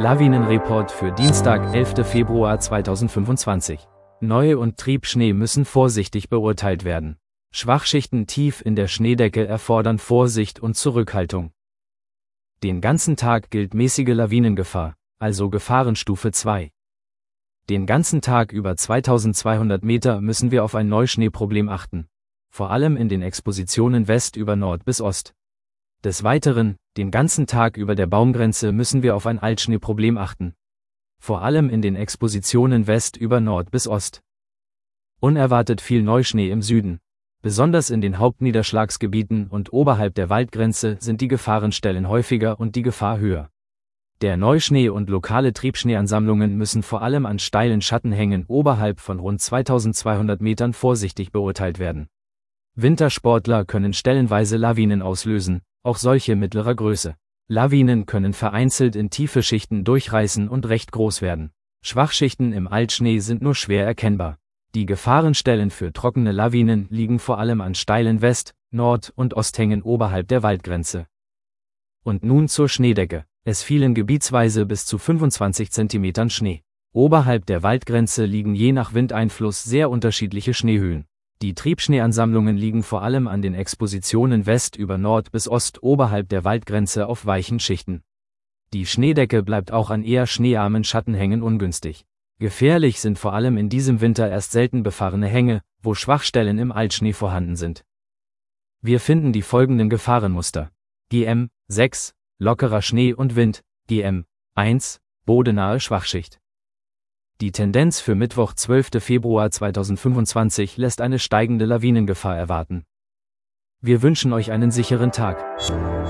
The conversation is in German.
Lawinenreport für Dienstag, 11. Februar 2025. Neu- und Triebschnee müssen vorsichtig beurteilt werden. Schwachschichten tief in der Schneedecke erfordern Vorsicht und Zurückhaltung. Den ganzen Tag gilt mäßige Lawinengefahr, also Gefahrenstufe 2. Den ganzen Tag über 2200 Meter müssen wir auf ein Neuschneeproblem achten. Vor allem in den Expositionen West über Nord bis Ost. Des Weiteren, den ganzen Tag über der Baumgrenze müssen wir auf ein Altschneeproblem achten. Vor allem in den Expositionen West über Nord bis Ost. Unerwartet viel Neuschnee im Süden. Besonders in den Hauptniederschlagsgebieten und oberhalb der Waldgrenze sind die Gefahrenstellen häufiger und die Gefahr höher. Der Neuschnee und lokale Triebschneeansammlungen müssen vor allem an steilen Schattenhängen oberhalb von rund 2200 Metern vorsichtig beurteilt werden. Wintersportler können stellenweise Lawinen auslösen, auch solche mittlerer Größe. Lawinen können vereinzelt in tiefe Schichten durchreißen und recht groß werden. Schwachschichten im Altschnee sind nur schwer erkennbar. Die Gefahrenstellen für trockene Lawinen liegen vor allem an steilen West-, Nord- und Osthängen oberhalb der Waldgrenze. Und nun zur Schneedecke. Es fielen gebietsweise bis zu 25 cm Schnee. Oberhalb der Waldgrenze liegen je nach Windeinfluss sehr unterschiedliche Schneehöhen. Die Triebschneeansammlungen liegen vor allem an den Expositionen West über Nord bis Ost oberhalb der Waldgrenze auf weichen Schichten. Die Schneedecke bleibt auch an eher schneearmen Schattenhängen ungünstig. Gefährlich sind vor allem in diesem Winter erst selten befahrene Hänge, wo Schwachstellen im Altschnee vorhanden sind. Wir finden die folgenden Gefahrenmuster. GM 6, lockerer Schnee und Wind, GM 1, bodenahe Schwachschicht. Die Tendenz für Mittwoch, 12. Februar 2025 lässt eine steigende Lawinengefahr erwarten. Wir wünschen euch einen sicheren Tag.